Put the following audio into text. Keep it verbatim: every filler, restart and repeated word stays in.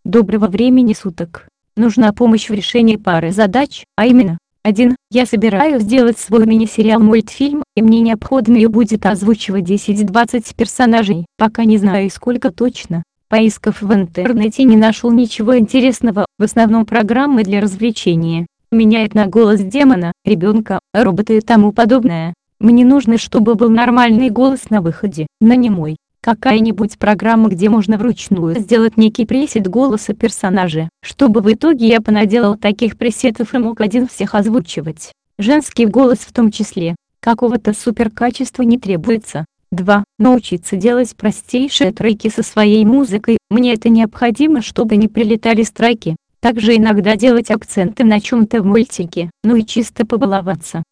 Доброго времени суток. Нужна помощь в решении пары задач, а именно: один. Я собираюсь сделать свой мини-сериал-мультфильм, и мне необходимо будет озвучивать десять-двадцать персонажей. Пока не знаю сколько точно. Поискав в интернете, не нашел ничего интересного, в основном программы для развлечения. Меняет на голос демона, ребенка, робота и тому подобное. Мне нужно, чтобы был нормальный голос на выходе, но не мой. Какая-нибудь программа, где можно вручную сделать некий пресет голоса персонажа, чтобы в итоге я понаделал таких пресетов и мог один всех озвучивать. Женский голос в том числе. Какого-то суперкачества не требуется. два. Научиться делать простейшие треки со своей музыкой. Мне это необходимо, чтобы не прилетали страйки. Также иногда делать акценты на чем-то в мультике, ну и чисто побаловаться.